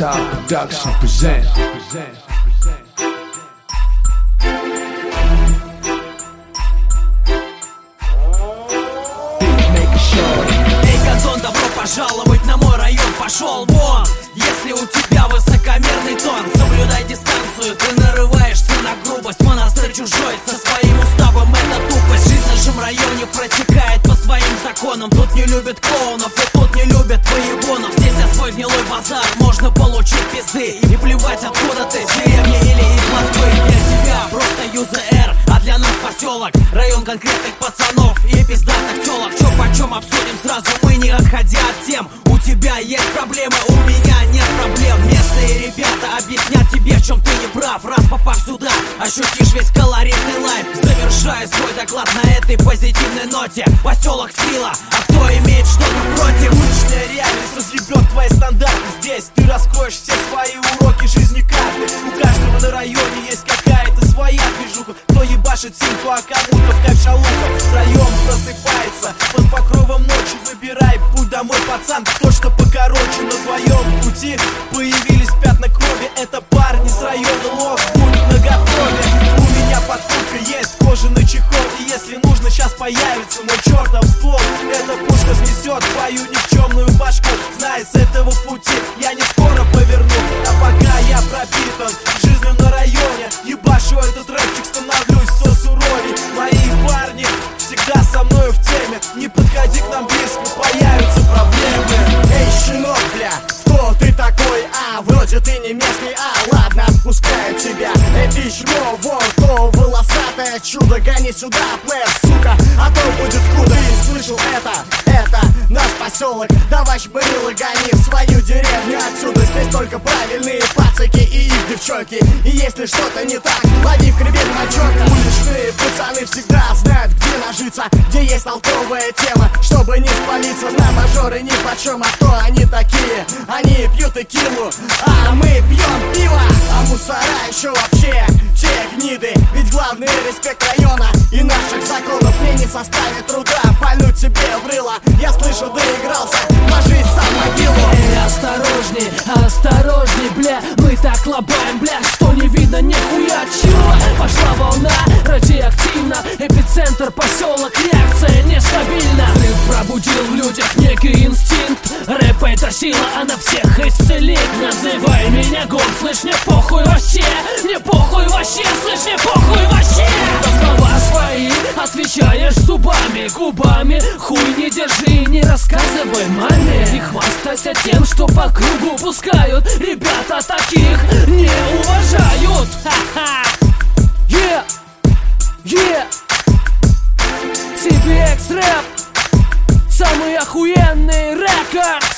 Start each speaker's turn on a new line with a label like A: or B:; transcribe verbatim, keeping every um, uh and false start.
A: Top Production present.
B: Эй, Газон, добро пожаловать на мой район, пошел вон! Если у тебя высокомерный тон, соблюдай дистанцию, ты нарываешься на грубость. Монастырь чужой, со своим уставом это тупость. Жизнь в нашем районе протекает по своим законам. Тут не любят клоунов и тут не любят воебонов. Здесь я свой гнилой базар, можно получить пизды. И плевать, откуда ты, с деревни или из Москвы. Для тебя просто ю зэ эр, а для нас поселок, район конкретных пацанов и пиздатых телок. Чё почем обсудим сразу, мы не отходя от тем. У тебя есть проблемы, у меня нет проблем. Местные ребята объяснят тебе, в чем ты не прав. Раз попав сюда, ощутишь весь колоритный лайф. Завершая свой доклад на этой позитивной ноте. Поселок сила, а кто имеет что-то против?
C: Уличная реальность разъебет твои стандарты. Здесь ты раскроешь все свои уроки жизни карты. У каждого на районе есть какая-то своя движуха. Кто ебашит симку, а кому-то в кайф шалуха. Район просыпается под покровом ночи. Выбирай путь домой, пацан, то что покороче. На твоем пути появились пятна крови. Это парни с района Лох, будь наготове. У меня под курткой есть кожаный чехол. И если нужно, сейчас появится мой чертов ствол. Эта пушка снесет твою никчемную башку. Знай, с этого пути я не скоро поверну. А пока я пропитан жизнью на районе, ебашу этот рэпчик, становлюсь все суровей. Мои парни всегда со мною в теме. Не подходи к нам близко, появятся проблемы.
D: Эй, щенок, бля, кто ты такой? А, вроде ты не местный, а, ладно, отпускаю тебя. Эй, бичмо, вон, то волосатое чудо, гони сюда, плэш, сука, а то будет худо. Ты слышал это? Это наш поселок. Давай, шпырилы, гони в свою деревню отсюда. Здесь только правильные пацаки и их девчонки. И если что-то не так, лови в хребет мальчонка. Уличные пацаны всегда знают, где нажиться, где есть толковая тема, чтобы не спалиться. На мажоры ни почем, а кто они такие? Они пьют текилу, а мы пьем пиво. А мусора еще вообще те гниды. Ведь главный респект района и наших законов. Мне не составит труда пальнуть тебе в рыло. Я слышу, доигрался, ложись сам в могилу.
B: Эй, осторожней, осторожней, бля. Мы так лобаем, бля, что не видно нихуя. Чего? Пошла волна, радиоактивно. Эпицентр, поселок, реакция нестабильна. Взрыв пробудил в людях некий инстинкт. Рэп это сила, она всех исцелит. Называй меня год, слышь, мне похуй вообще. Мне похуй вообще, слышь, мне похуй вообще. За слова свои отвечаешь зубами, губами. Хуй не держи, не рассказывай маме. И хвастайся тем, что по кругу пускают. Ребята таких не уважают. Ха-ха. Yeah, yeah. си би экс рэп, самый охуенный рекорд.